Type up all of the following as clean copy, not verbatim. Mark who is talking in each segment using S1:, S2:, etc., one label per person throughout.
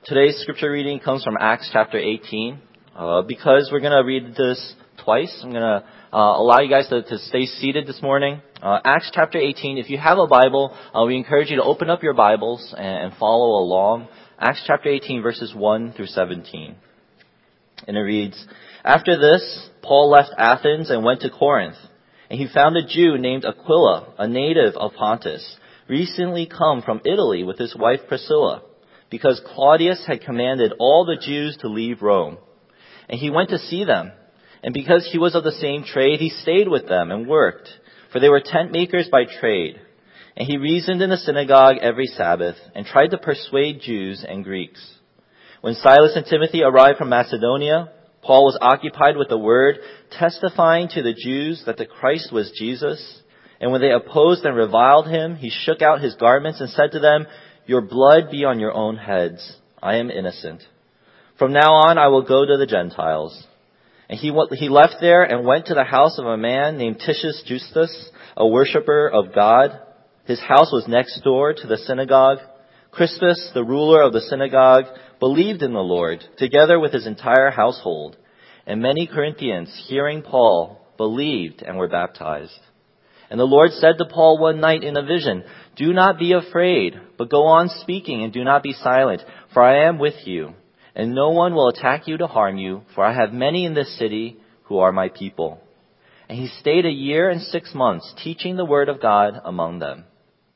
S1: Today's scripture reading comes from Acts chapter 18. Because we're going to read this twice, I'm going to allow you guys to stay seated this morning. Acts chapter 18, if you have a Bible, we encourage you to open up your Bibles and follow along. Acts chapter 18, verses 1 through 17. And it reads, "After this, Paul left Athens and went to Corinth. And he found a Jew named Aquila, a native of Pontus, recently come from Italy with his wife Priscilla, because Claudius had commanded all the Jews to leave Rome. And he went to see them. And because he was of the same trade, he stayed with them and worked, for they were tent makers by trade. And he reasoned in the synagogue every Sabbath and tried to persuade Jews and Greeks. When Silas and Timothy arrived from Macedonia, Paul was occupied with the word, testifying to the Jews that the Christ was Jesus. And when they opposed and reviled him, he shook out his garments and said to them, 'Your blood be on your own heads. I am innocent. From now on I will go to the Gentiles.' And he left there and went to the house of a man named Titius Justus, a worshiper of God. His house was next door to the synagogue. Crispus, the ruler of the synagogue, believed in the Lord, together with his entire household. And many Corinthians, hearing Paul, believed and were baptized. And the Lord said to Paul one night in a vision, 'Do not be afraid, but go on speaking and do not be silent, for I am with you. And no one will attack you to harm you, for I have many in this city who are my people.' And he stayed 1 year and 6 months, teaching the word of God among them.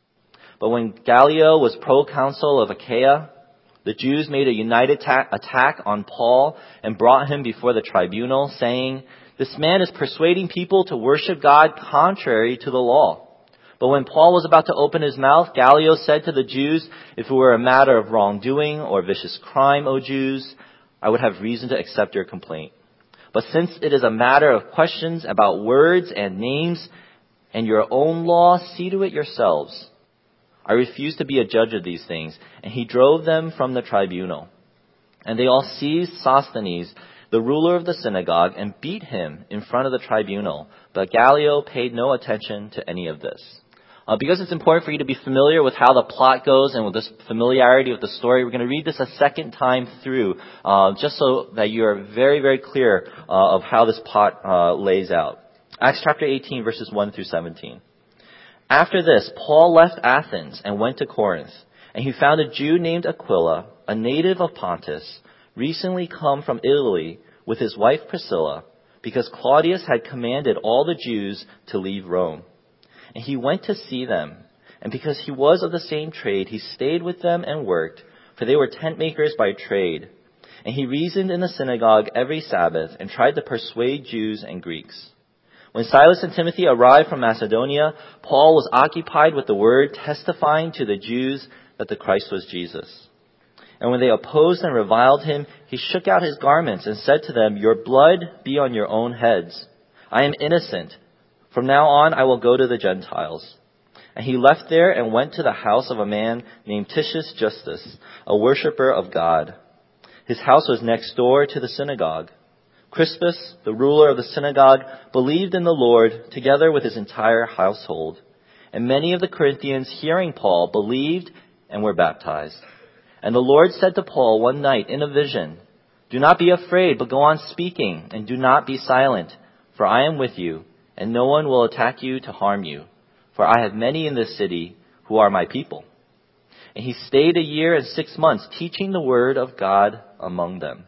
S1: But when Gallio was proconsul of Achaia, the Jews made a united attack on Paul and brought him before the tribunal, saying, 'This man is persuading people to worship God contrary to the law.' But when Paul was about to open his mouth, Gallio said to the Jews, 'If it were a matter of wrongdoing or vicious crime, O Jews, I would have reason to accept your complaint. But since it is a matter of questions about words and names and your own law, see to it yourselves. I refuse to be a judge of these things.' And he drove them from the tribunal. And they all seized Sosthenes, the ruler of the synagogue, and beat him in front of the tribunal. But Gallio paid no attention to any of this." Because it's important for you to be familiar with how the plot goes and with this familiarity with the story, we're going to read this a second time through, just so that you are very, very clear of how this plot lays out. Acts chapter 18, verses 1 through 17. "After this, Paul left Athens and went to Corinth, and he found a Jew named Aquila, a native of Pontus, recently come from Italy with his wife Priscilla, because Claudius had commanded all the Jews to leave Rome. And he went to see them, and because he was of the same trade, he stayed with them and worked, for they were tent makers by trade. And he reasoned in the synagogue every Sabbath and tried to persuade Jews and Greeks. When Silas and Timothy arrived from Macedonia, Paul was occupied with the word, testifying to the Jews that the Christ was Jesus. And when they opposed and reviled him, he shook out his garments and said to them, 'Your blood be on your own heads. I am innocent. From now on I will go to the Gentiles.' And he left there and went to the house of a man named Titius Justus, a worshiper of God. His house was next door to the synagogue. Crispus, the ruler of the synagogue, believed in the Lord, together with his entire household. And many of the Corinthians, hearing Paul, believed and were baptized. And the Lord said to Paul one night in a vision, 'Do not be afraid, but go on speaking, and do not be silent, for I am with you, and no one will attack you to harm you, for I have many in this city who are my people.' And he stayed 1 year and 6 months, teaching the word of God among them.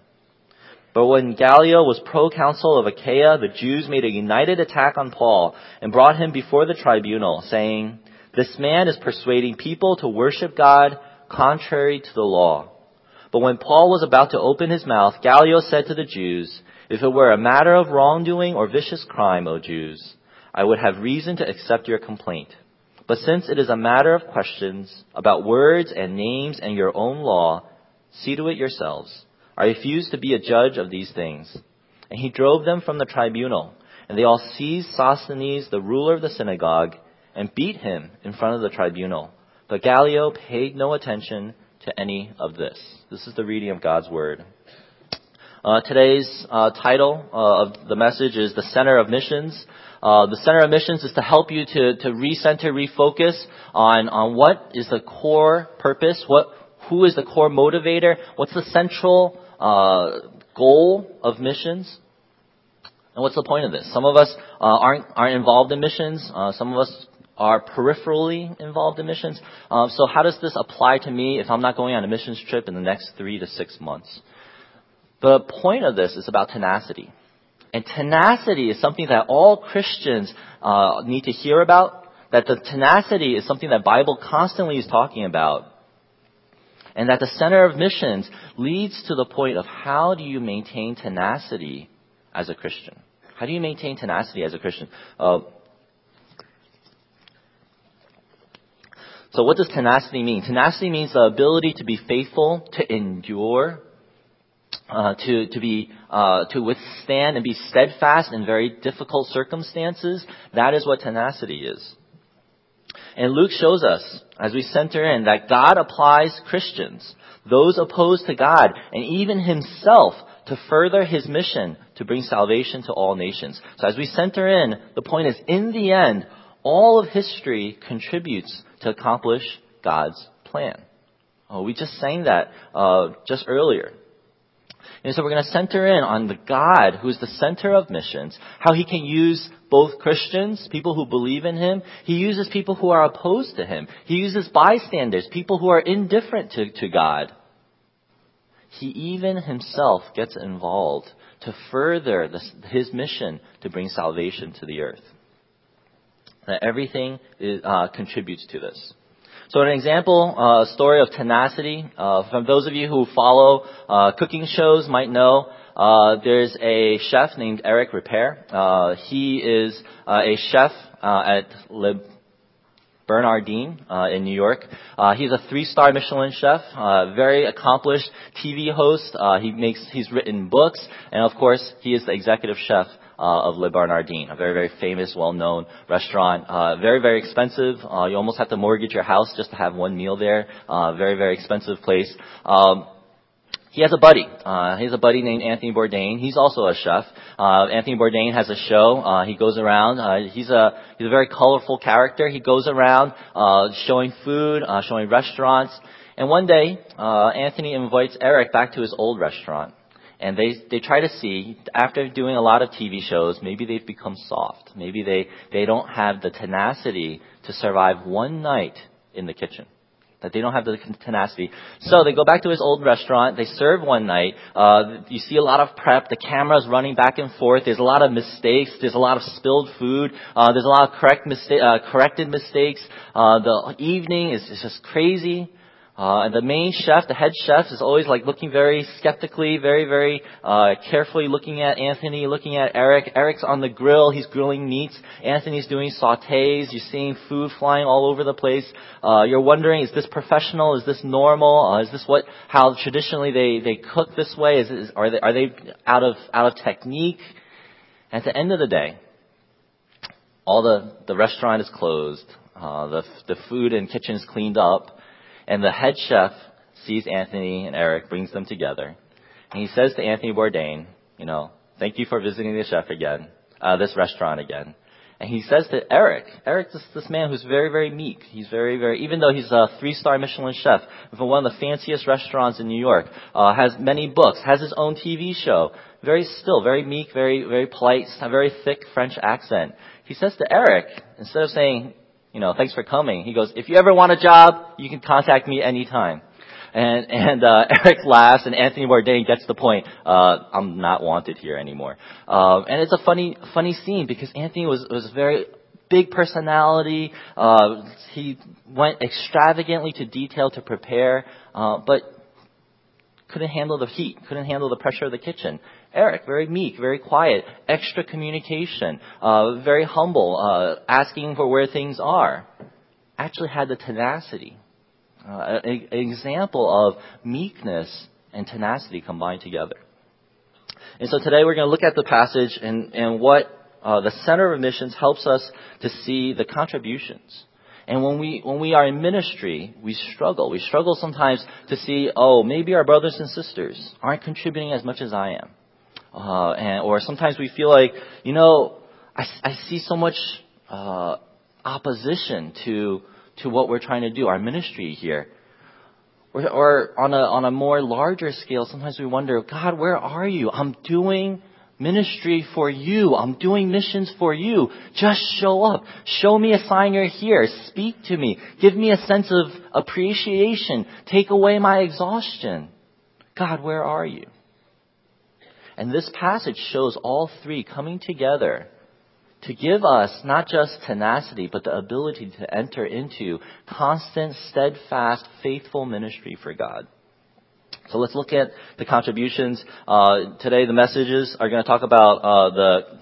S1: But when Gallio was proconsul of Achaia, the Jews made a united attack on Paul and brought him before the tribunal, saying, 'This man is persuading people to worship God contrary to the law.' But when Paul was about to open his mouth, Gallio said to the Jews, 'If it were a matter of wrongdoing or vicious crime, O Jews, I would have reason to accept your complaint. But since it is a matter of questions about words and names and your own law, see to it yourselves. I refuse to be a judge of these things.' And he drove them from the tribunal, and they all seized Sosthenes, the ruler of the synagogue, and beat him in front of the tribunal. But Gallio paid no attention to any of this." This is the reading of God's word. Today's title of the message is The Center of Missions. The Center of Missions is to help you to recenter, refocus on what is the core purpose, Who is the core motivator? What's the central goal of missions? And what's the point of this? Some of us aren't involved in missions. Some of us are peripherally involved in missions. So how does this apply to me if I'm not going on a missions trip in the next 3 to 6 months? The point of this is about tenacity. And tenacity is something that all Christians need to hear about. That the tenacity is something that Bible constantly is talking about. And that the center of missions leads to the point of how do you maintain tenacity as a Christian? How do you maintain tenacity as a Christian? So what does tenacity mean? Tenacity means the ability to be faithful, to endure, to withstand and be steadfast in very difficult circumstances. That is what tenacity is. And Luke shows us, as we center in, that God applies Christians, those opposed to God, and even himself, to further his mission to bring salvation to all nations. So as we center in, the point is, in the end, all of history contributes to accomplish God's plan. We just sang that just earlier. And so we're going to center in on the God who is the center of missions, how he can use both Christians, people who believe in him. He uses people who are opposed to him. He uses bystanders, people who are indifferent to God. He even himself gets involved to further his mission to bring salvation to the earth. That everything contributes to this. So an example, story of tenacity, from those of you who follow cooking shows might know, there's a chef named Eric Ripert. He is a chef at Le Bernardin in New York. He's a 3-star Michelin chef, very accomplished TV host. He's written books, and of course, he is the executive chef of Le Bernardin, a very, very famous, well-known restaurant. Very, very expensive. You almost have to mortgage your house just to have one meal there. Very, very expensive place. He has a buddy. He has a buddy named Anthony Bourdain. He's also a chef. Anthony Bourdain has a show. He goes around. He's a very colorful character. He goes around showing food, showing restaurants. And one day, Anthony invites Eric back to his old restaurant. And they try to see, after doing a lot of TV shows, maybe they've become soft. Maybe they don't have the tenacity to survive one night in the kitchen. That they don't have the tenacity. So they go back to his old restaurant. They serve one night. You see a lot of prep. The camera's running back and forth. There's a lot of mistakes. There's a lot of spilled food. There's a lot of corrected mistakes. The evening is just crazy. And the main chef, the head chef, is always like looking very skeptically, very, very carefully looking at Anthony, looking at Eric. Eric's on the grill. He's grilling meats. Anthony's doing sautés. You're seeing food flying all over the place. You're wondering, is this professional? Is this normal? Is this how traditionally they cook this way? Are they out of technique? At the end of the day, all the restaurant is closed. The food and kitchen is cleaned up. And the head chef sees Anthony and Eric, brings them together. And he says to Anthony Bourdain, thank you for visiting this restaurant again. And he says to Eric, this man who's very, very meek. He's very, very, even though he's a 3-star Michelin chef from one of the fanciest restaurants in New York, has many books, has his own TV show, very still, very meek, very, very polite, a very thick French accent. He says to Eric, instead of saying, thanks for coming. He goes, if you ever want a job, you can contact me anytime. And Eric laughs, and Anthony Bourdain gets the point. I'm not wanted here anymore. And it's a funny scene because Anthony was a very big personality. He went extravagantly to detail to prepare, but couldn't handle the heat, couldn't handle the pressure of the kitchen. Eric, very meek, very quiet, extra communication, very humble, asking for where things are. Actually had the tenacity. An example of meekness and tenacity combined together. And so today we're going to look at the passage and what the center of missions helps us to see the contributions. And when we are in ministry, we struggle. We struggle sometimes to see, maybe our brothers and sisters aren't contributing as much as I am. Or sometimes we feel like, I see so much opposition to what we're trying to do, our ministry here. Or on a more larger scale, sometimes we wonder, God, where are you? I'm doing ministry for you. I'm doing missions for you. Just show up. Show me a sign you're here. Speak to me. Give me a sense of appreciation. Take away my exhaustion. God, where are you? And this passage shows all three coming together to give us not just tenacity, but the ability to enter into constant, steadfast, faithful ministry for God. So let's look at the contributions. Today the messages are going to talk about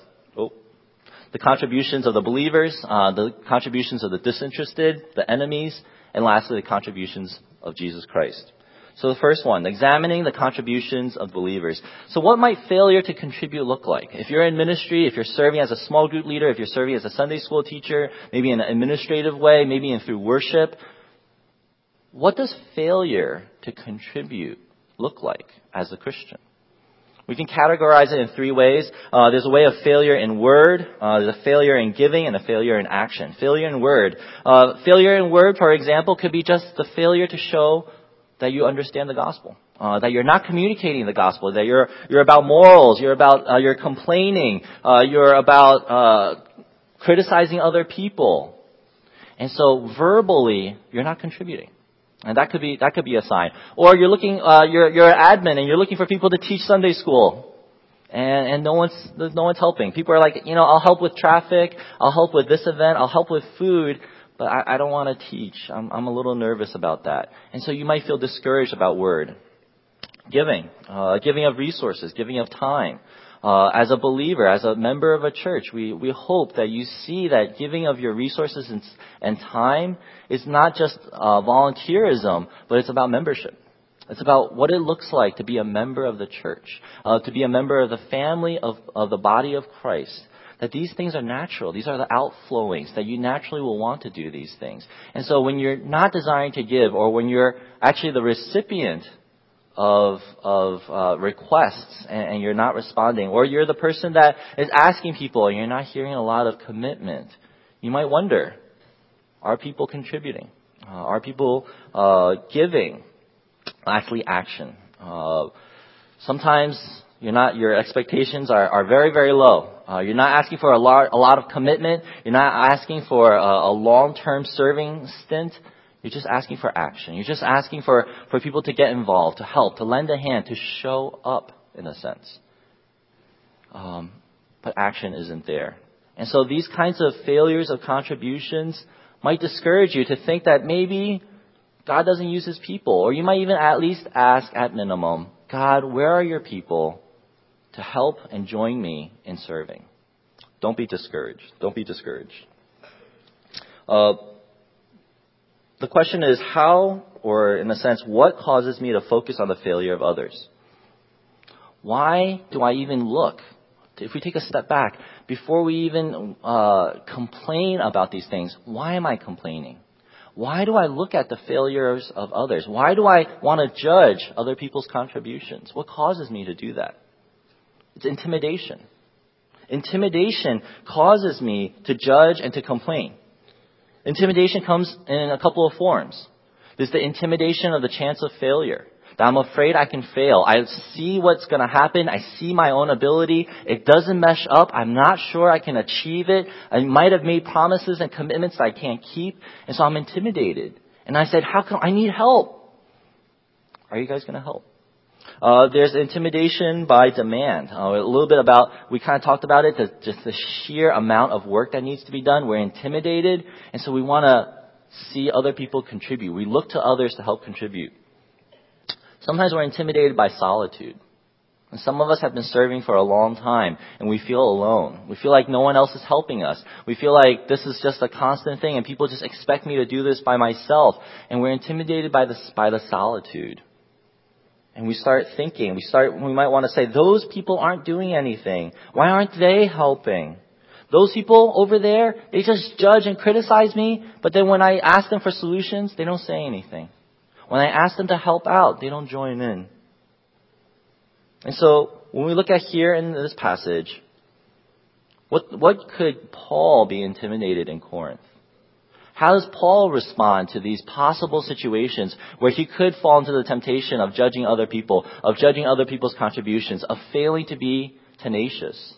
S1: the contributions of the believers, the contributions of the disinterested, the enemies, and lastly the contributions of Jesus Christ. So the first one, examining the contributions of believers. So what might failure to contribute look like? If you're in ministry, if you're serving as a small group leader, if you're serving as a Sunday school teacher, maybe in an administrative way, maybe through worship, what does failure to contribute look like as a Christian? We can categorize it in three ways. There's a way of failure in word, there's a failure in giving, and a failure in action. Failure in word. Failure in word, for example, could be just the failure to show that you understand the gospel, that you're not communicating the gospel, that you're about morals, you're complaining, you're about criticizing other people, and so verbally you're not contributing, and that could be a sign. Or you're looking, you're an admin and you're looking for people to teach Sunday school, and no one's helping. People are like, I'll help with traffic, I'll help with this event, I'll help with food. But I don't want to teach. I'm a little nervous about that. And so you might feel discouraged about word. Giving. Giving of resources. Giving of time. As a believer, as a member of a church, we hope that you see that giving of your resources and time is not just volunteerism, but it's about membership. It's about what it looks like to be a member of the church, to be a member of the family of the body of Christ. That these things are natural. These are the outflowings, that you naturally will want to do these things. And so when you're not desiring to give, or when you're actually the recipient of requests and you're not responding, or you're the person that is asking people and you're not hearing a lot of commitment, you might wonder, are people contributing? Are people giving? Lastly, action. Sometimes your expectations are very, very low. You're not asking for a lot of commitment. You're not asking for a long-term serving stint. You're just asking for action. You're just asking for people to get involved, to help, to lend a hand, to show up, in a sense. But action isn't there. And so these kinds of failures of contributions might discourage you to think that maybe God doesn't use His people. Or you might even at least ask, at minimum, God, where are your people to help and join me in serving? Don't be discouraged. Don't be discouraged. The question is how, or in a sense, what causes me to focus on the failure of others? Why do I even look? If we take a step back, before we even complain about these things, why am I complaining? Why do I look at the failures of others? Why do I want to judge other people's contributions? What causes me to do that? It's intimidation. Intimidation causes me to judge and to complain. Intimidation comes in a couple of forms. There's the intimidation of the chance of failure. That I'm afraid I can fail. I see what's going to happen. I see my own ability. It doesn't mesh up. I'm not sure I can achieve it. I might have made promises and commitments that I can't keep. And so I'm intimidated. And I said, how come I need help? Are you guys going to help? There's intimidation by demand. A little bit about, we kind of talked about it, just the sheer amount of work that needs to be done. We're intimidated. And so we want to see other people contribute. We look to others to help contribute. Sometimes we're intimidated by solitude. And some of us have been serving for a long time and we feel alone. We feel like no one else is helping us. We feel like this is just a constant thing and people just expect me to do this by myself. And we're intimidated by the solitude. And we start thinking, we might want to say, those people aren't doing anything. Why aren't they helping? Those people over there, they just judge and criticize me, but then when I ask them for solutions, they don't say anything. When I ask them to help out, they don't join in. And so, when we look at here in this passage, what could Paul be intimidated in Corinth? How does Paul respond to these possible situations where he could fall into the temptation of judging other people, of judging other people's contributions, of failing to be tenacious?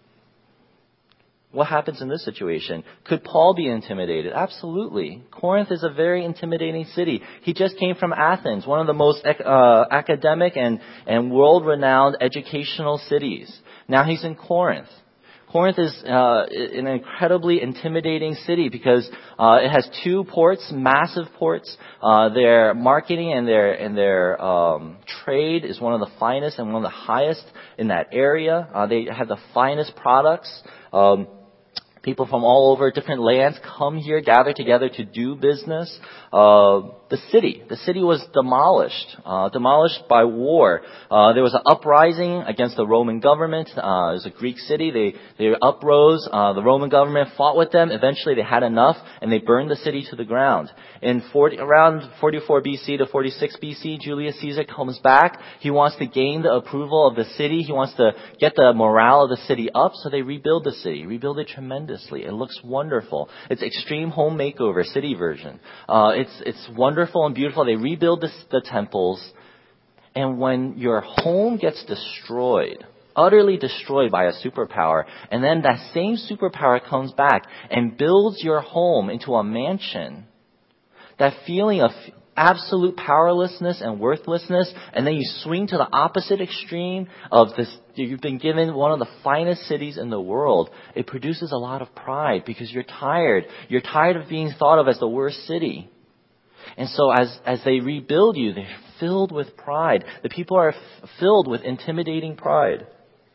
S1: What happens in this situation? Could Paul be intimidated? Absolutely. Corinth is a very intimidating city. He just came from Athens, one of the most academic and world-renowned educational cities. Now he's in Corinth. Corinth is an incredibly intimidating city because it has 2 ports, massive ports. Their marketing and their trade is one of the finest and one of the highest in that area. They have the finest products. People from all over different lands come here, gather together to do business. The city was demolished by war. There was an uprising against the Roman government. It was a Greek city. They uprose. The Roman government fought with them. Eventually they had enough and they burned the city to the ground. Around 44 BC to 46 BC, Julius Caesar comes back. He wants to gain the approval of the city. He wants to get the morale of the city up, so they rebuild the city. Rebuild it tremendously. It looks wonderful. It's extreme home makeover, city version. It's wonderful and beautiful. They rebuild the temples. And when your home gets destroyed, utterly destroyed by a superpower, and then that same superpower comes back and builds your home into a mansion, that feeling of absolute powerlessness and worthlessness, and then you swing to the opposite extreme of this, you've been given one of the finest cities in the world. It produces a lot of pride because you're tired. You're tired of being thought of as the worst city. And so as they rebuild you, they're filled with pride. The people are filled with intimidating pride.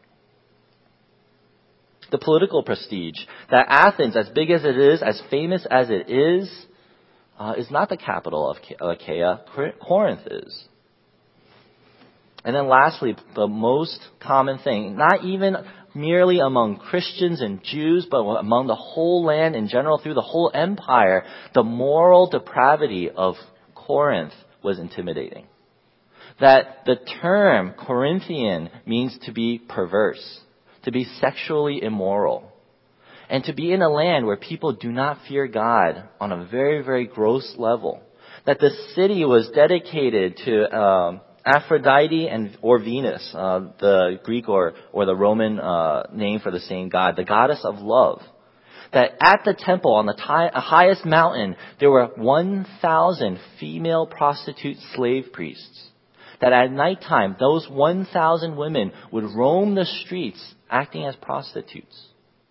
S1: The political prestige. That Athens, as big as it is, as famous as it is not the capital of Achaia. Corinth is. And then lastly, the most common thing, not even merely among Christians and Jews, but among the whole land in general, through the whole empire, the moral depravity of Corinth was intimidating. That the term Corinthian means to be perverse, to be sexually immoral. And to be in a land where people do not fear God on a very, very gross level. That the city was dedicated to Aphrodite or Venus, the Greek or the Roman name for the same god, the goddess of love. That at the temple on the highest mountain, there were 1,000 female prostitute slave priests. That at nighttime, those 1,000 women would roam the streets acting as prostitutes.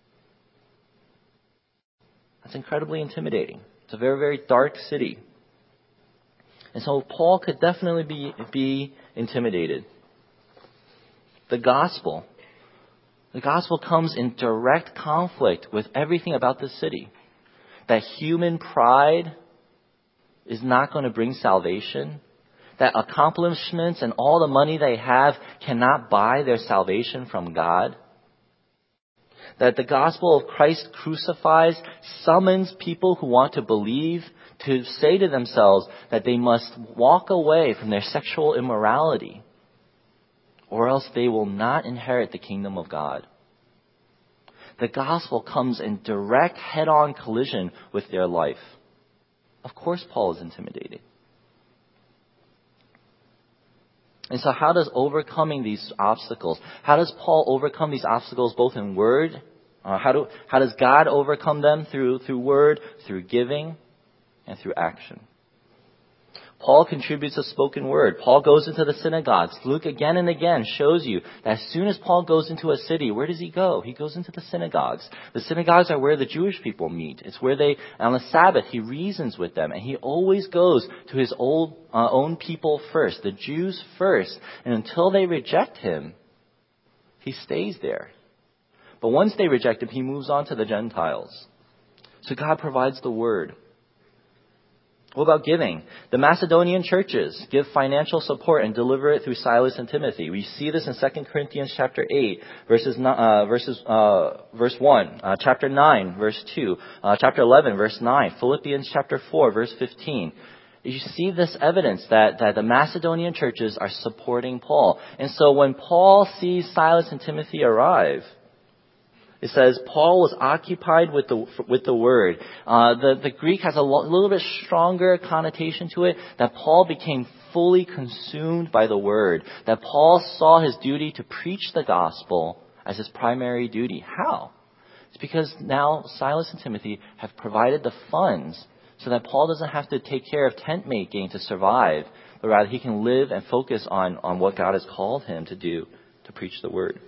S1: That's incredibly intimidating. It's a very, very dark city. And so Paul could definitely be intimidated. The gospel comes in direct conflict with everything about this city. That human pride is not going to bring salvation. That accomplishments and all the money they have cannot buy their salvation from God. That the gospel of Christ crucified summons people who want to believe to say to themselves that they must walk away from their sexual immorality, or else they will not inherit the kingdom of God. The gospel comes in direct head-on collision with their life. Of course, Paul is intimidated. And so how does overcoming these obstacles, how does Paul overcome these obstacles both in word? How does God overcome them through word, through giving, and through action? Paul contributes a spoken word. Paul goes into the synagogues. Luke again and again shows you that as soon as Paul goes into a city, where does he go? He goes into the synagogues. The synagogues are where the Jewish people meet. It's where on the Sabbath, he reasons with them. And he always goes to his own people first, the Jews first. And until they reject him, he stays there. But once they reject him, he moves on to the Gentiles. So God provides the word. What about giving? The Macedonian churches give financial support and deliver it through Silas and Timothy. We see this in 2 Corinthians chapter 8, verse 1, chapter 9, verse 2, chapter 11, verse 9, Philippians chapter 4, verse 15. You see this evidence that the Macedonian churches are supporting Paul. And so when Paul sees Silas and Timothy arrive, It says Paul was occupied with the word. The Greek has a little bit stronger connotation to it, that Paul became fully consumed by the word, that Paul saw his duty to preach the gospel as his primary duty. How? It's because now Silas and Timothy have provided the funds so that Paul doesn't have to take care of tent making to survive, but rather he can live and focus on what God has called him to do, to preach the word.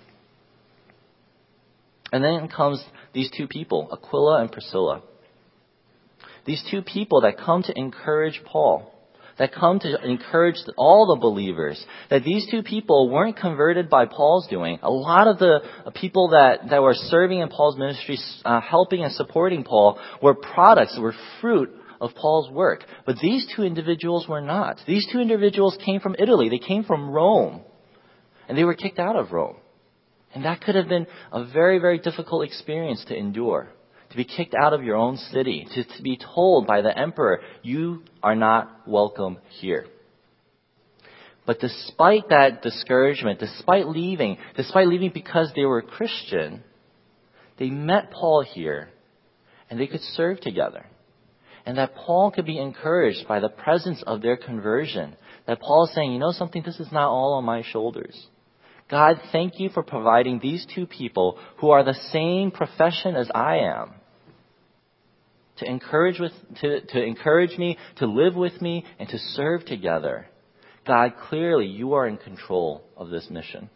S1: And then comes these two people, Aquila and Priscilla. These two people that come to encourage Paul, that come to encourage all the believers, that these two people weren't converted by Paul's doing. A lot of the people that were serving in Paul's ministry, helping and supporting Paul, were products, were fruit of Paul's work. But these two individuals were not. These two individuals came from Italy. They came from Rome. And they were kicked out of Rome. And that could have been a very, very difficult experience to endure. To be kicked out of your own city. To be told by the emperor, you are not welcome here. But despite that discouragement, despite leaving because they were Christian, they met Paul here and they could serve together. And that Paul could be encouraged by the presence of their conversion. That Paul is saying, you know something, this is not all on my shoulders. God, thank you for providing these two people who are the same profession as I am to encourage me, to live with me, and to serve together. God, clearly you are in control of this mission.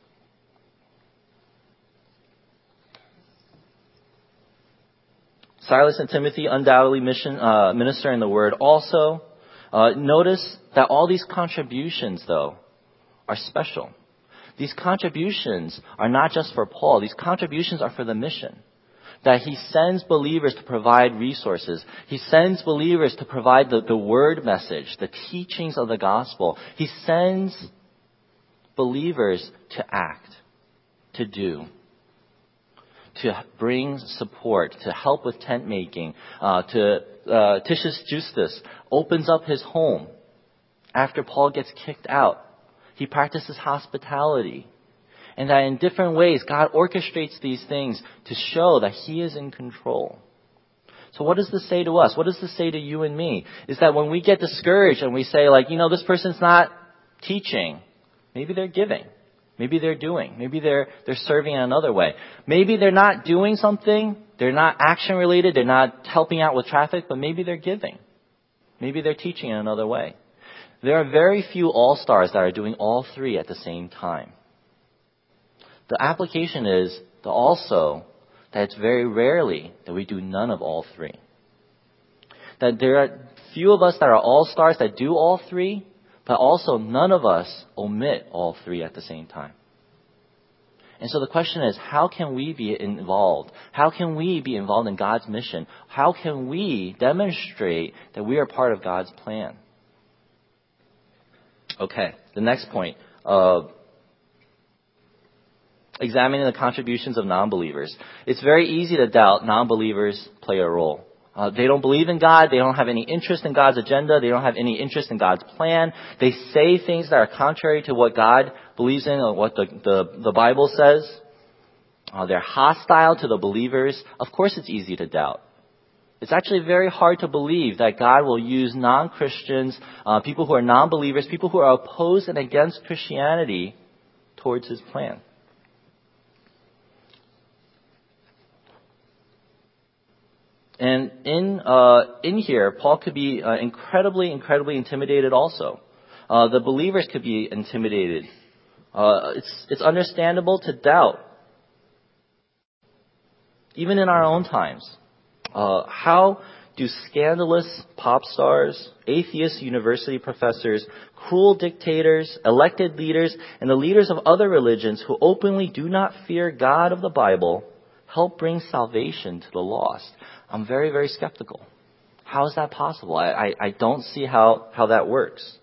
S1: Silas and Timothy undoubtedly minister in the word also. Notice that all these contributions, though, are special. These contributions are not just for Paul. These contributions are for the mission. That he sends believers to provide resources. He sends believers to provide the word message, the teachings of the gospel. He sends believers to act, to do, to bring support, to help with tent making. Titius Justus opens up his home after Paul gets kicked out. He practices hospitality. And that in different ways, God orchestrates these things to show that He is in control. So what does this say to us? What does this say to you and me? Is that when we get discouraged and we say, this person's not teaching, maybe they're giving. Maybe they're doing. Maybe they're serving in another way. Maybe they're not doing something. They're not action related. They're not helping out with traffic, but maybe they're giving. Maybe they're teaching in another way. There are very few all-stars that are doing all three at the same time. The application is that it's very rarely that we do none of all three. That there are few of us that are all-stars that do all three, but also none of us omit all three at the same time. And so the question is, how can we be involved? How can we be involved in God's mission? How can we demonstrate that we are part of God's plan? Okay, the next point. Examining the contributions of non-believers. It's very easy to doubt non-believers play a role. They don't believe in God. They don't have any interest in God's agenda. They don't have any interest in God's plan. They say things that are contrary to what God believes in or what the Bible says. They're hostile to the believers. Of course it's easy to doubt. It's actually very hard to believe that God will use non-Christians, people who are non-believers, people who are opposed and against Christianity towards His plan. And in here, Paul could be incredibly intimidated also. The believers could be intimidated. It's understandable to doubt. Even in our own times. How do scandalous pop stars, atheist university professors, cruel dictators, elected leaders, and the leaders of other religions who openly do not fear God of the Bible help bring salvation to the lost? I'm very, very skeptical. How is that possible? I don't see how that works.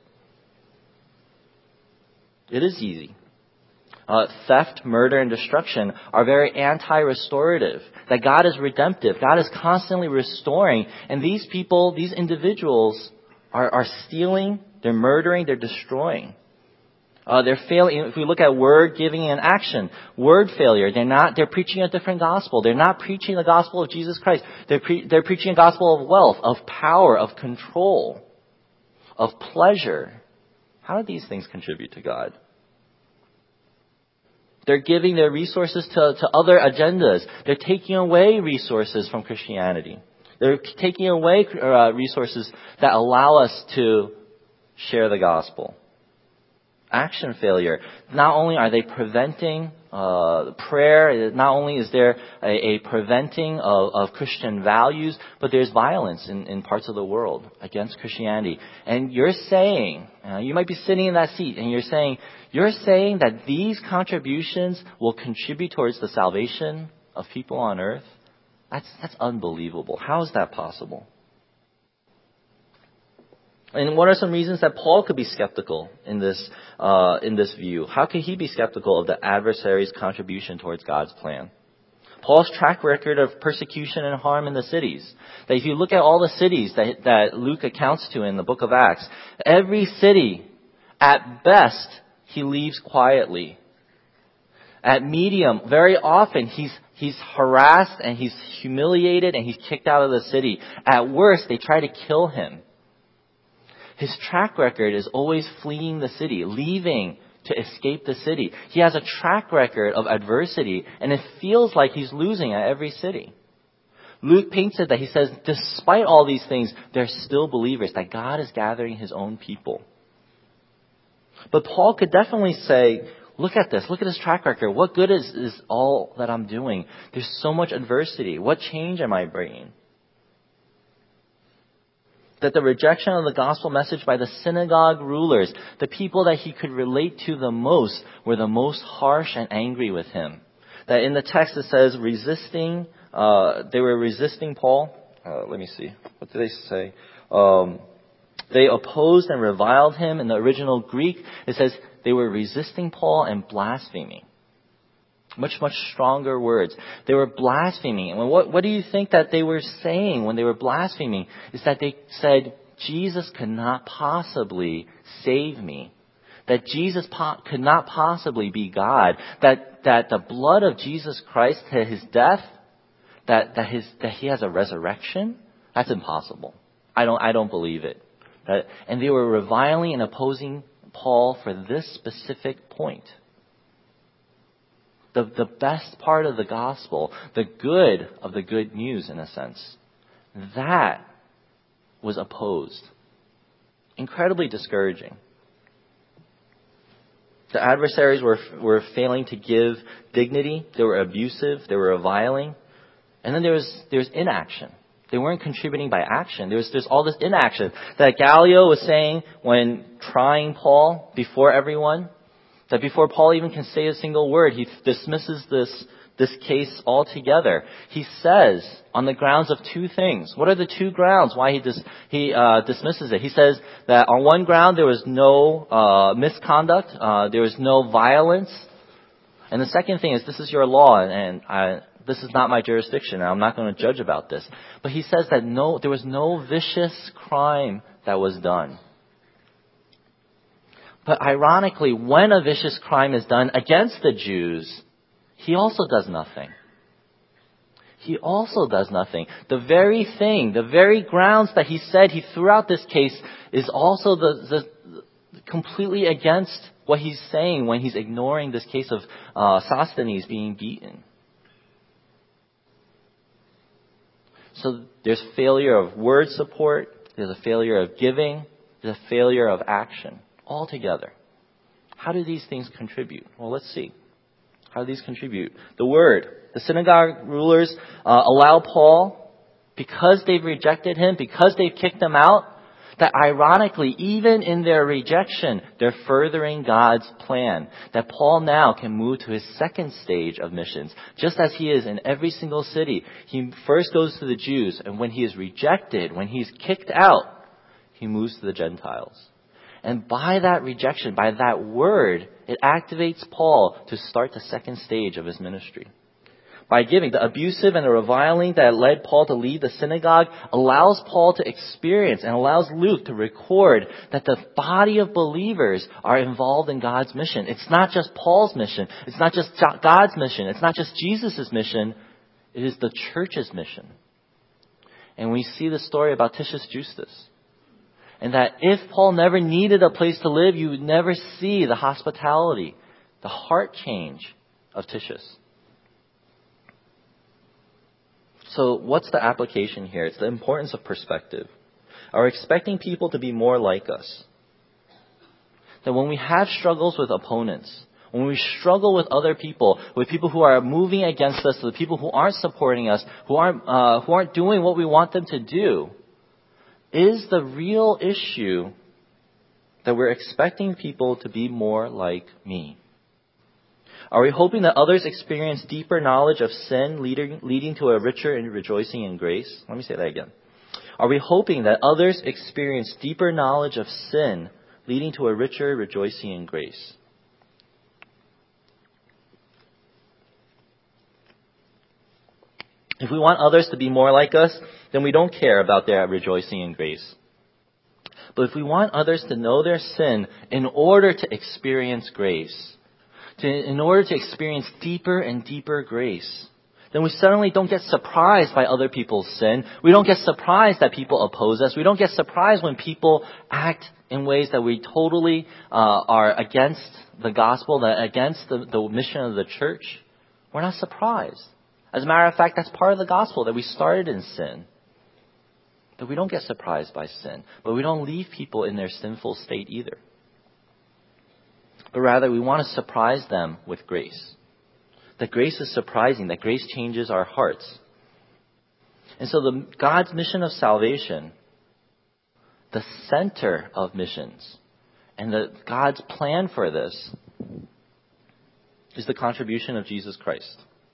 S1: It is easy. Theft, murder, and destruction are very anti-restorative. That God is redemptive. God is constantly restoring. And these people, these individuals are stealing, they're murdering, they're destroying. They're failing. If we look at word giving and action, word failure. They're preaching a different gospel. They're not preaching the gospel of Jesus Christ. They're preaching a gospel of wealth, of power, of control, of pleasure. How do these things contribute to God? They're giving their resources to other agendas. They're taking away resources from Christianity. They're taking away resources that allow us to share the gospel. Action failure. Not only are they preventing prayer, not only is there a preventing of Christian values, but there's violence in parts of the world against Christianity. And you're saying, you might be sitting in that seat, and you're saying that these contributions will contribute towards the salvation of people on earth? That's unbelievable. How is that possible? And what are some reasons that Paul could be skeptical in this view? How could he be skeptical of the adversary's contribution towards God's plan? Paul's track record of persecution and harm in the cities. That if you look at all the cities that Luke accounts to in the book of Acts, every city, at best, he leaves quietly. At medium, very often he's harassed and he's humiliated and he's kicked out of the city. At worst, they try to kill him. His track record is always fleeing the city, leaving to escape the city. He has a track record of adversity, and it feels like he's losing at every city. Luke paints it that he says, despite all these things, they're still believers, that God is gathering his own people. But Paul could definitely say, look at this track record. What good is all that I'm doing? There's so much adversity. What change am I bringing? That the rejection of the gospel message by the synagogue rulers, the people that he could relate to the most, were the most harsh and angry with him. That in the text it says they were resisting Paul. Let me see. What did they say? They opposed and reviled him. In the original Greek, it says they were resisting Paul and blaspheming. Much stronger words. They were blaspheming. And what do you think that they were saying when they were blaspheming? Is that they said, Jesus could not possibly save me. That Jesus could not possibly be God. That the blood of Jesus Christ, to his death, that he has a resurrection, that's impossible. I don't believe it. And they were reviling and opposing Paul for this specific point. The best part of the gospel, the good of the good news in a sense, that was opposed. Incredibly discouraging. The adversaries were failing to give dignity. They were abusive. They were reviling. And then there's inaction. They weren't contributing by action. There's all this inaction that Gallio was saying when trying Paul before everyone. That before Paul even can say a single word, he dismisses this case altogether. He says, on the grounds of two things. What are the two grounds why he dismisses it? He says that on one ground there was no misconduct, there was no violence. And the second thing is, this is your law, and this is not my jurisdiction, and I'm not going to judge about this. But he says that there was no vicious crime that was done. But ironically, when a vicious crime is done against the Jews, he also does nothing. He also does nothing. The very grounds that he said he threw out this case is also the completely against what he's saying when he's ignoring this case of Sosthenes being beaten. So there's failure of word support, there's a failure of giving, there's a failure of action. All together. How do these things contribute? Well, let's see. How do these contribute? The word. The synagogue rulers allow Paul, because they've rejected him, because they've kicked him out, that ironically, even in their rejection, they're furthering God's plan. That Paul now can move to his second stage of missions. Just as he is in every single city. He first goes to the Jews, and when he is rejected, when he's kicked out, he moves to the Gentiles. And by that rejection, by that word, it activates Paul to start the second stage of his ministry. by giving. The abusive and the reviling that led Paul to leave the synagogue allows Paul to experience and allows Luke to record that the body of believers are involved in God's mission. It's not just Paul's mission. It's not just God's mission. It's not just Jesus' mission. It is the church's mission. And we see the story about Titius Justus. And that if Paul never needed a place to live, you would never see the hospitality, the heart change of Titius. So what's the application here? It's the importance of perspective. Are we expecting people to be more like us? That when we have struggles with opponents, when we struggle with other people, with people who are moving against us, the people who aren't supporting us, who aren't doing what we want them to do, is the real issue that we're expecting people to be more like me? Are we hoping that others experience deeper knowledge of sin, leading to a richer and rejoicing in grace? Let me say that again. Are we hoping that others experience deeper knowledge of sin, leading to a richer rejoicing in grace? If we want others to be more like us, then we don't care about their rejoicing in grace. But if we want others to know their sin in order to experience grace, in order to experience deeper and deeper grace, then we suddenly don't get surprised by other people's sin. We don't get surprised that people oppose us. We don't get surprised when people act in ways that we totally are against the gospel, against the mission of the church. We're not surprised. As a matter of fact, that's part of the gospel, that we started in sin. That we don't get surprised by sin. But we don't leave people in their sinful state either. But rather, we want to surprise them with grace. That grace is surprising, that grace changes our hearts. And so God's mission of salvation, the center of missions, and God's plan for this is the contribution of Jesus Christ.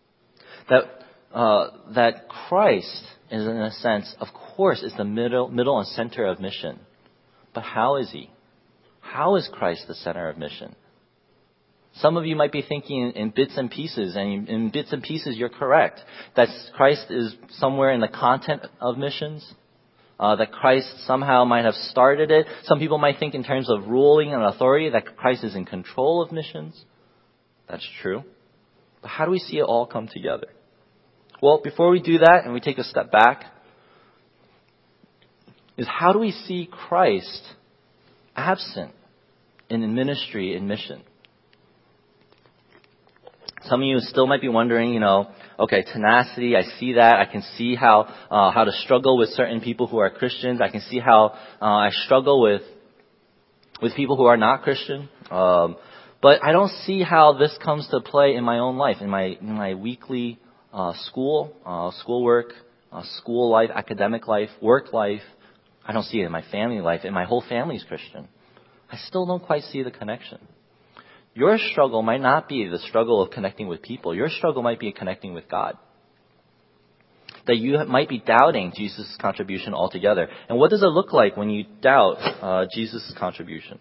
S1: That Christ is, in a sense, of course, is the middle and center of mission. But how is He? How is Christ the center of mission? Some of you might be thinking in bits and pieces, and in bits and pieces you're correct. That Christ is somewhere in the content of missions. That Christ somehow might have started it. Some people might think in terms of ruling and authority, that Christ is in control of missions. That's true. But how do we see it all come together? Well, before we do that and we take a step back, is how do we see Christ absent in ministry and mission? Some of you still might be wondering, okay, tenacity, I see that. I can see how to struggle with certain people who are Christians. I can see how I struggle with people who are not Christian. But I don't see how this comes to play in my own life, in my weekly schoolwork, school life, academic life, work life. I don't see it in my family life, and my whole family's Christian. I still don't quite see the connection. Your struggle might not be the struggle of connecting with people. Your struggle might be connecting with God. That you might be doubting Jesus' contribution altogether. And what does it look like when you doubt Jesus' contribution?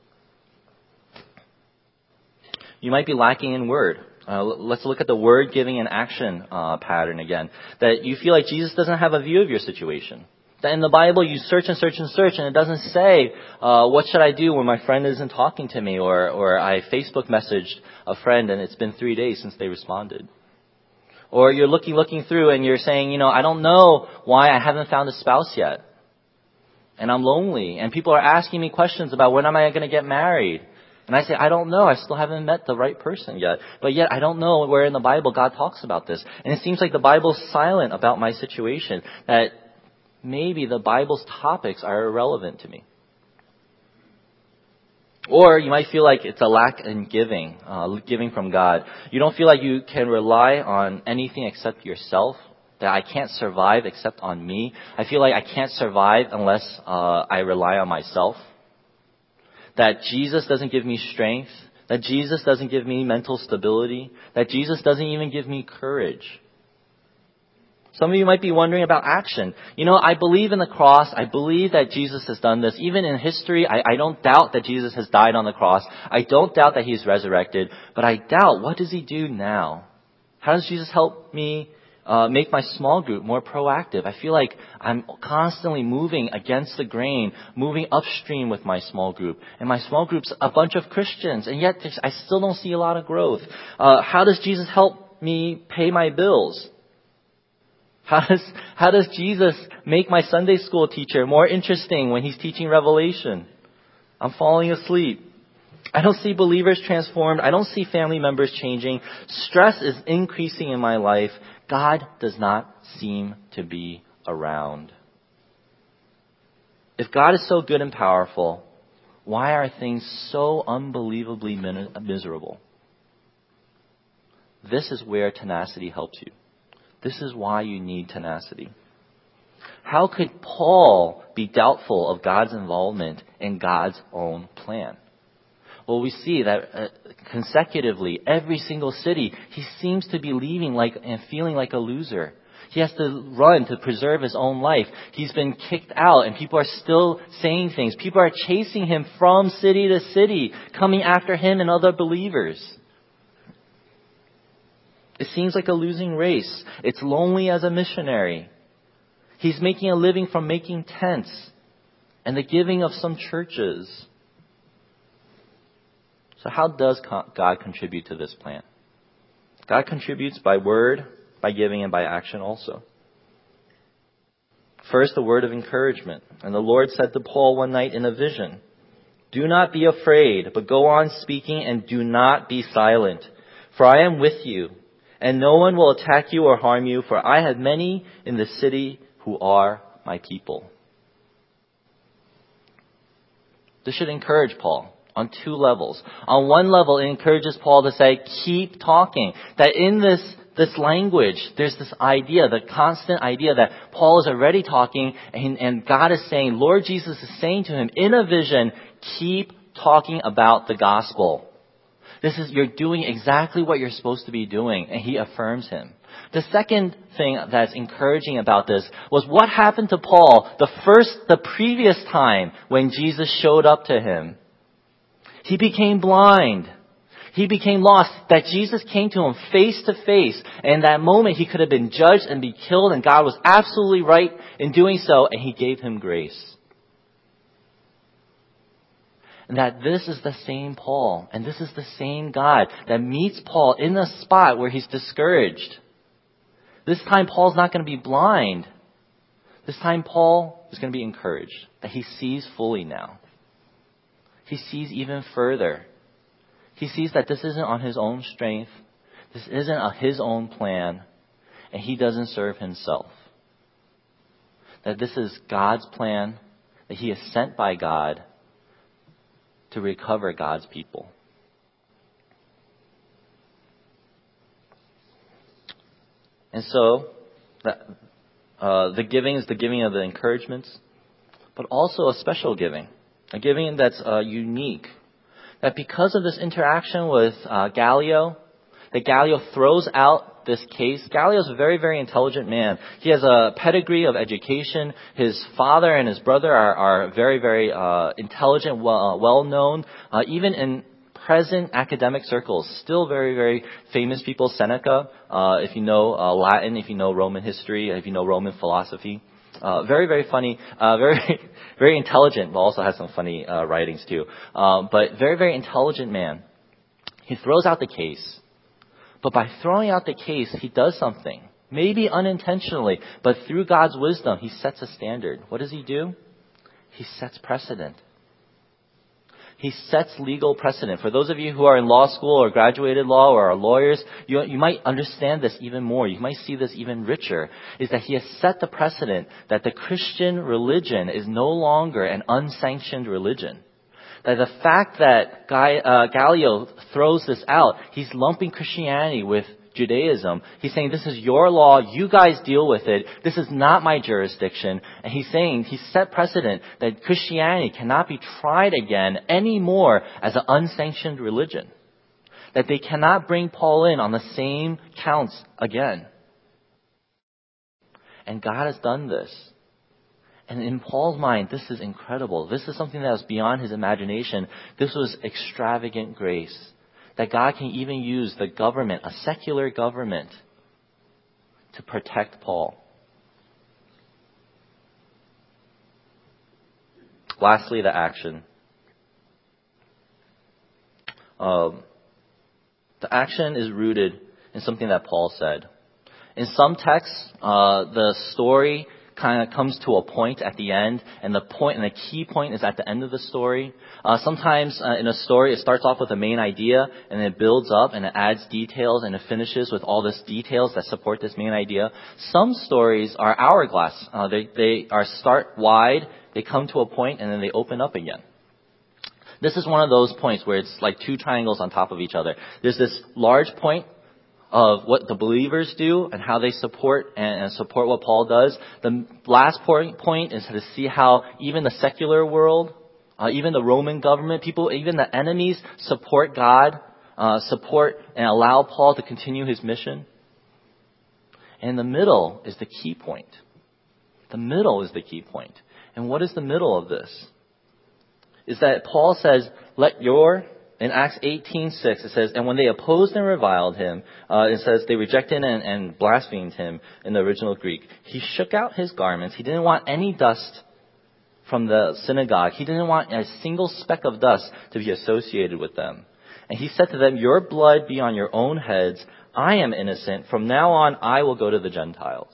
S1: You might be lacking in word. Let's look at the word giving and action pattern again. That you feel like Jesus doesn't have a view of your situation. That in the Bible you search and search and search, and it doesn't say, what should I do when my friend isn't talking to me, or I Facebook messaged a friend and it's been 3 days since they responded. Or you're looking through and you're saying, I don't know why I haven't found a spouse yet. And I'm lonely. And people are asking me questions about when am I going to get married. And I say, I don't know. I still haven't met the right person yet. But yet I don't know where in the Bible God talks about this. And it seems like the Bible's silent about my situation. That maybe the Bible's topics are irrelevant to me. Or you might feel like it's a lack in giving from God. You don't feel like you can rely on anything except yourself. That I can't survive except on me. I feel like I can't survive unless I rely on myself. That Jesus doesn't give me strength. That Jesus doesn't give me mental stability. That Jesus doesn't even give me courage. Some of you might be wondering about action. I believe in the cross. I believe that Jesus has done this. Even in history, I don't doubt that Jesus has died on the cross. I don't doubt that He's resurrected. But I doubt, what does He do now? How does Jesus help me make my small group more proactive? I feel like I'm constantly moving against the grain, moving upstream with my small group. And my small group's a bunch of Christians, and yet I still don't see a lot of growth. How does Jesus help me pay my bills? How does Jesus make my Sunday school teacher more interesting when he's teaching Revelation? I'm falling asleep. I don't see believers transformed. I don't see family members changing. Stress is increasing in my life. God does not seem to be around. If God is so good and powerful, why are things so unbelievably miserable? This is where tenacity helps you. This is why you need tenacity. How could Paul be doubtful of God's involvement in God's own plan? Well, we see that consecutively, every single city, he seems to be leaving and feeling like a loser. He has to run to preserve his own life. He's been kicked out, and people are still saying things. People are chasing him from city to city, coming after him and other believers. It seems like a losing race. It's lonely as a missionary. He's making a living from making tents and the giving of some churches. So how does God contribute to this plan? God contributes by word, by giving, and by action also. First, the word of encouragement. And the Lord said to Paul one night in a vision, "Do not be afraid, but go on speaking and do not be silent. For I am with you, and no one will attack you or harm you, for I have many in the city who are my people." This should encourage Paul on two levels. On one level, it encourages Paul to say, keep talking. That in this language, there's this idea, the constant idea that Paul is already talking, and God is saying, Lord Jesus is saying to him in a vision, keep talking about the gospel. You're doing exactly what you're supposed to be doing, and he affirms him. The second thing that's encouraging about this was what happened to Paul the previous time when Jesus showed up to him. He became blind. He became lost. That Jesus came to him face to face. And in that moment, he could have been judged and be killed. And God was absolutely right in doing so. And he gave him grace. And that this is the same Paul. And this is the same God that meets Paul in the spot where he's discouraged. This time, Paul's not going to be blind. This time, Paul is going to be encouraged. That he sees fully now. He sees even further. He sees that this isn't on his own strength. This isn't his own plan. And he doesn't serve himself. That this is God's plan. That he is sent by God to recover God's people. And so, the giving is the giving of the encouragements, but also a special giving. A giving that's unique. That because of this interaction with Gallio, that Gallio throws out this case. Gallio is a very, very intelligent man. He has a pedigree of education. His father and his brother are very, very intelligent, well-known. Even in present academic circles, still very, very famous people. Seneca, if you know Latin, if you know Roman history, if you know Roman philosophy. Very, very funny, very, very intelligent, but also has some funny writings too. But very, very intelligent man. He throws out the case. But by throwing out the case, he does something. Maybe unintentionally, but through God's wisdom, he sets a standard. What does he do? He sets precedent. He sets legal precedent. For those of you who are in law school or graduated law or are lawyers, you might understand this even more. You might see this even richer. Is that he has set the precedent that the Christian religion is no longer an unsanctioned religion. That the fact that Gallio throws this out, he's lumping Christianity with Judaism. He's saying, this is your law, you guys deal with it, this is not my jurisdiction. And he's saying, he set precedent that Christianity cannot be tried again anymore as an unsanctioned religion. That they cannot bring Paul in on the same counts again. And God has done this. And in Paul's mind, this is incredible. This is something that was beyond his imagination. This was extravagant grace. that God can even use the government, a secular government, to protect Paul. Lastly, the action. The action is rooted in something that Paul said. In some texts, the story kind of comes to a point at the end, and the key point is at the end of the story. Sometimes in a story, it starts off with a main idea, and it builds up, and it adds details, and it finishes with all these details that support this main idea. Some stories are hourglass. They are start wide, they come to a point, and then they open up again. This is one of those points where it's like two triangles on top of each other. There's this large point of what the believers do and how they support and support what Paul does. The last point is to see how even the secular world, even the Roman government, people, even the enemies support God, support and allow Paul to continue his mission. And the middle is the key point. The middle is the key point. And what is the middle of this? Is that Paul says, in Acts 18:6, it says, and when they opposed and reviled him, it says they rejected and blasphemed him in the original Greek. He shook out his garments. He didn't want any dust from the synagogue. He didn't want a single speck of dust to be associated with them. And he said to them, your blood be on your own heads. I am innocent. From now on, I will go to the Gentiles.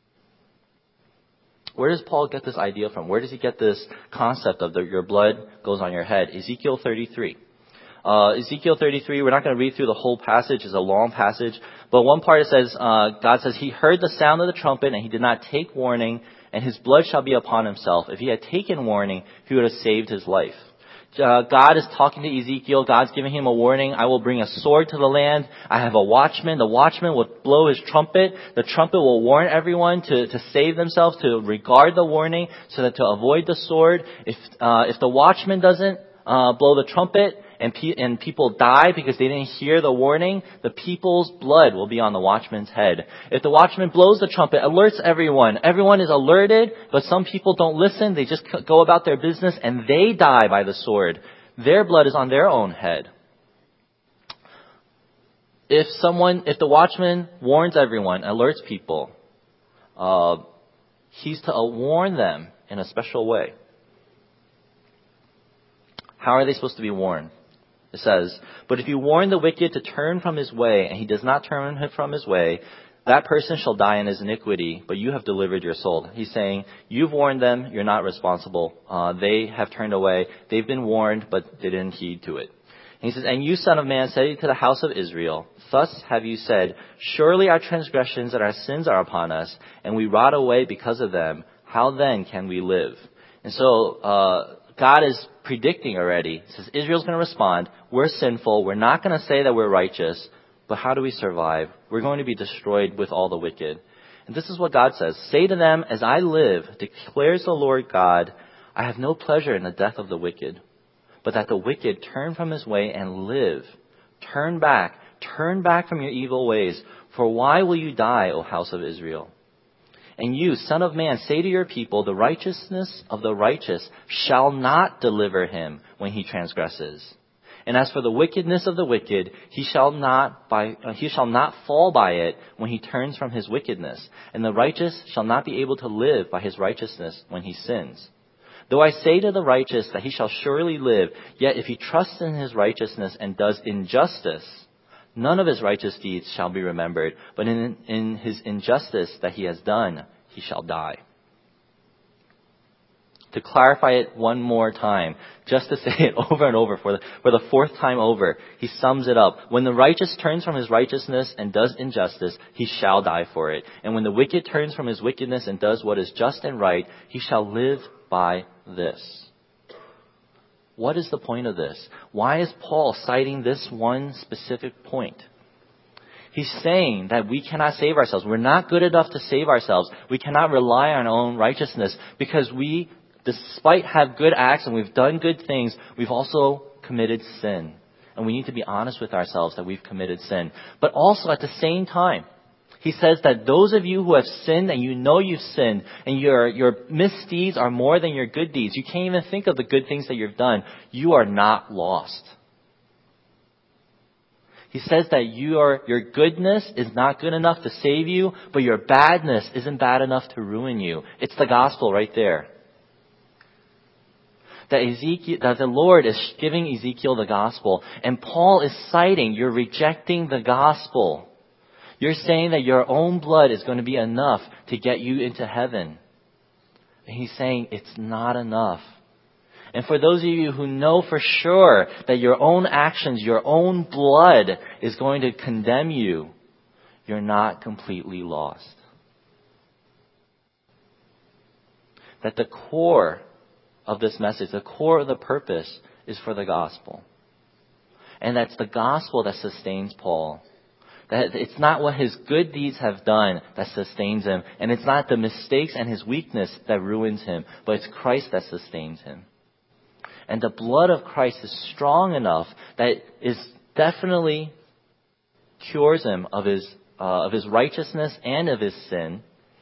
S1: Where does Paul get this idea from? Where does he get this concept of your blood goes on your head? Ezekiel 33. Ezekiel 33, we're not going to read through the whole passage. It's a long passage. But one part it says, God says, he heard the sound of the trumpet and he did not take warning, and his blood shall be upon himself. If he had taken warning, he would have saved his life. God is talking to Ezekiel. God's giving him a warning. I will bring a sword to the land. I have a watchman. The watchman will blow his trumpet. The trumpet will warn everyone to save themselves, to regard the warning, so that to avoid the sword. If the watchman doesn't blow the trumpet, and people die because they didn't hear the warning, the people's blood will be on the watchman's head. If the watchman blows the trumpet, alerts everyone. Everyone is alerted, but some people don't listen. They just go about their business and they die by the sword. Their blood is on their own head. If the watchman warns everyone, alerts people, he's to warn them in a special way. How are they supposed to be warned? It says, but if you warn the wicked to turn from his way, and he does not turn from his way, that person shall die in his iniquity, but you have delivered your soul. He's saying, you've warned them, you're not responsible. They have turned away. They've been warned, but they didn't heed to it. And he says, and you, son of man, say to the house of Israel, thus have you said, surely our transgressions and our sins are upon us, and we rot away because of them. How then can we live? And so, God is predicting already. He says, Israel's going to respond. We're sinful. We're not going to say that we're righteous. But how do we survive? We're going to be destroyed with all the wicked. And this is what God says. Say to them, as I live, declares the Lord God, I have no pleasure in the death of the wicked, but that the wicked turn from his way and live. Turn back from your evil ways. For why will you die, O house of Israel? And you, son of man, say to your people, the righteousness of the righteous shall not deliver him when he transgresses. And as for the wickedness of the wicked, he shall not fall by it when he turns from his wickedness. And the righteous shall not be able to live by his righteousness when he sins. Though I say to the righteous that he shall surely live, yet if he trusts in his righteousness and does injustice, none of his righteous deeds shall be remembered, but in his injustice that he has done, he shall die. To clarify it one more time, just to say it over and over for the fourth time over, he sums it up. When the righteous turns from his righteousness and does injustice, he shall die for it. And when the wicked turns from his wickedness and does what is just and right, he shall live by this. What is the point of this? Why is Paul citing this one specific point? He's saying that we cannot save ourselves. We're not good enough to save ourselves. We cannot rely on our own righteousness because we, despite have good acts and we've done good things, we've also committed sin. And we need to be honest with ourselves that we've committed sin. But also at the same time, he says that those of you who have sinned and you know you've sinned and your misdeeds are more than your good deeds, you can't even think of the good things that you've done, you are not lost. He says that your goodness is not good enough to save you, but your badness isn't bad enough to ruin you. It's the gospel right there. That the Lord is giving Ezekiel the gospel. And Paul is citing, you're rejecting the gospel. You're saying that your own blood is going to be enough to get you into heaven. And he's saying it's not enough. And for those of you who know for sure that your own actions, your own blood is going to condemn you, you're not completely lost. That the core of this message, the core of the purpose is for the gospel. And that's the gospel that sustains Paul. That it's not what his good deeds have done that sustains him. And it's not the mistakes and his weakness that ruins him. But it's Christ that sustains him. And the blood of Christ is strong enough that it definitely cures him of his righteousness and of his sin.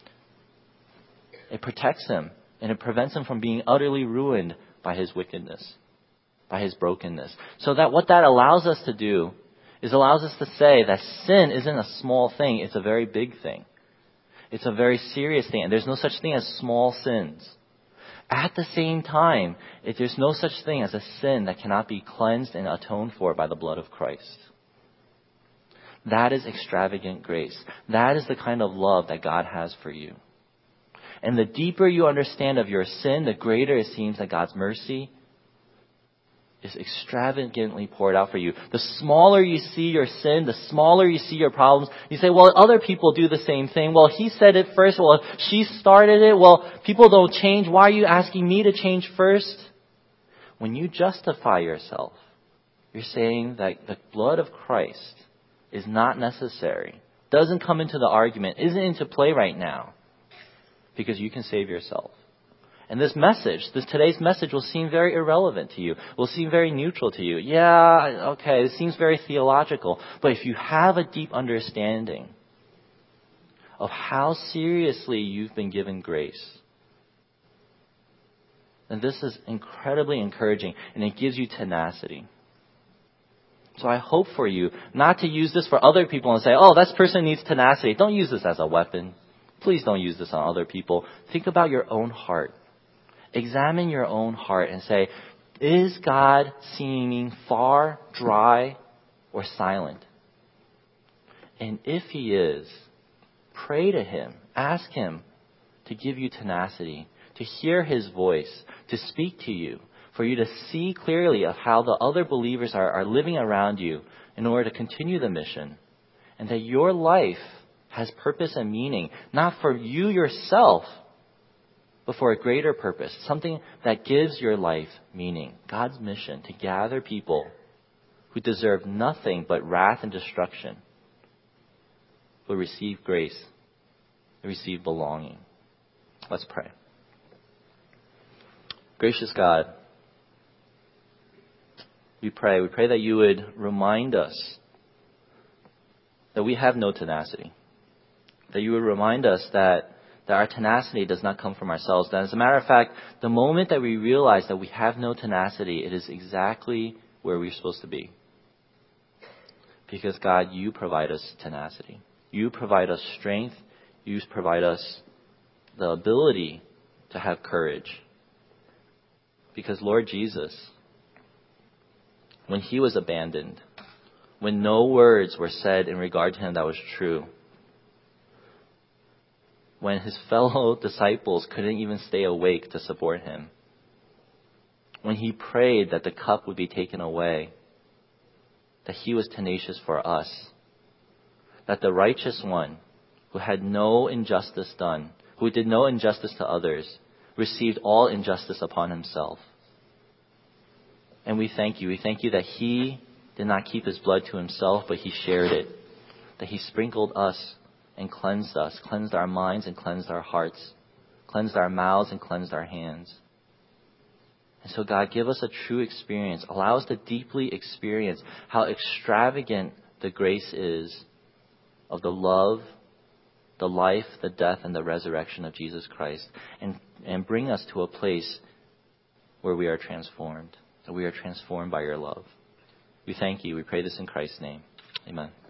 S1: It protects him. And it prevents him from being utterly ruined by his wickedness, by his brokenness. So that what that allows us to do is allows us to say that sin isn't a small thing. It's a very big thing. It's a very serious thing. And there's no such thing as small sins. At the same time, there's no such thing as a sin that cannot be cleansed and atoned for by the blood of Christ. That is extravagant grace. That is the kind of love that God has for you. And the deeper you understand of your sin, the greater it seems that God's mercy is extravagantly poured out for you. The smaller you see your sin, the smaller you see your problems. You say, well, other people do the same thing. Well, he said it first. Well, she started it. Well, people don't change. Why are you asking me to change first? When you justify yourself, you're saying that the blood of Christ is not necessary, doesn't come into the argument, isn't into play right now. Because you can save yourself. And today's message will seem very irrelevant to you. Will seem very neutral to you. Yeah, okay, it seems very theological. But if you have a deep understanding of how seriously you've been given grace, then this is incredibly encouraging and it gives you tenacity. So I hope for you not to use this for other people and say, oh, that person needs tenacity. Don't use this as a weapon. Please don't use this on other people. Think about your own heart. Examine your own heart and say, is God seeming far, dry, or silent? And if He is, pray to Him. Ask Him to give you tenacity, to hear His voice, to speak to you, for you to see clearly of how the other believers are living around you in order to continue the mission. And that your life has purpose and meaning, not for you yourself, but for a greater purpose, something that gives your life meaning. God's mission to gather people who deserve nothing but wrath and destruction will receive grace, receive belonging. Let's pray. Gracious God, we pray that you would remind us that we have no tenacity. That you would remind us that our tenacity does not come from ourselves. That as a matter of fact, the moment that we realize that we have no tenacity, it is exactly where we're supposed to be. Because God, you provide us tenacity. You provide us strength. You provide us the ability to have courage. Because Lord Jesus, when He was abandoned, when no words were said in regard to Him that was true, when His fellow disciples couldn't even stay awake to support Him, when He prayed that the cup would be taken away, that He was tenacious for us, that the righteous one who had no injustice done, who did no injustice to others, received all injustice upon Himself. And we thank you. We thank you that He did not keep His blood to Himself, but He shared it, that He sprinkled us and cleansed us, cleansed our minds and cleansed our hearts, cleansed our mouths and cleansed our hands. And so God, give us a true experience. Allow us to deeply experience how extravagant the grace is of the love, the life, the death, and the resurrection of Jesus Christ. And bring us to a place where we are transformed, that we are transformed by your love. We thank you. We pray this in Christ's name. Amen.